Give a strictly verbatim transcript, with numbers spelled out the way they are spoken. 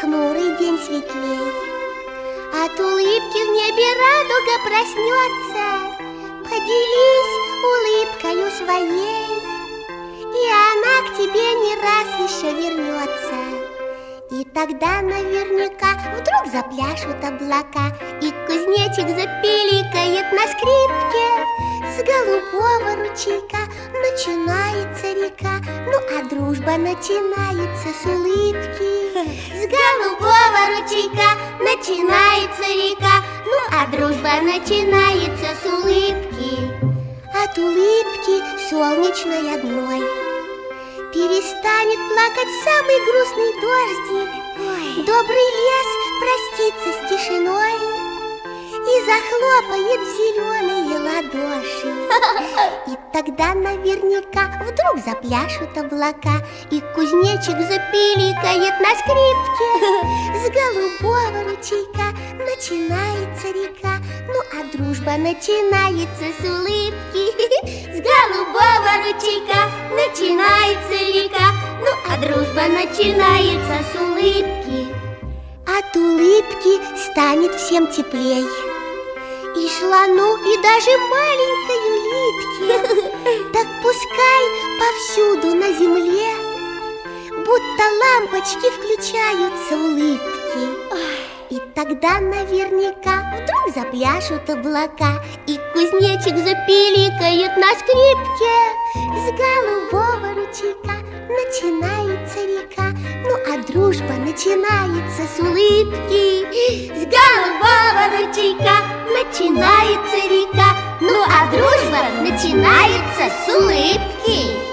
хмурый день светлей. От улыбки в небе радуга проснется. Поделись улыбкою своей, и она к тебе не раз еще вернется. И тогда наверняка вдруг запляшут облака, и кузнечик запиликает на скрипке. С голубого ручейка начинается река, ну а дружба начинается с улыбки. С голубого ручейка начинается река, ну а дружба начинается с улыбки. От улыбки солнечной одной перестанет плакать самый грустный дождик. Ой. Добрый лес простится с тишиной и захлопает в зеленые ладоши. И тогда наверняка вдруг запляшут облака, и кузнечик запиликает на скрипке. С голубого ручейка начинается река, ну а дружба начинается с улыбки. С голубого ручейка начинается река, ну а дружба начинается с улыбки. От улыбки станет всем теплей, и слону, и даже маленькой улитке. Так пускай повсюду на земле будто лампочки включаются улыбки. И тогда наверняка вдруг запляшут облака, и кузнечик запиликает на скрипке. С голубого ручейка начинается река, ну а дружба начинается с улыбки. С голубого ручейка начинается река, ну а дружба начинается с улыбки.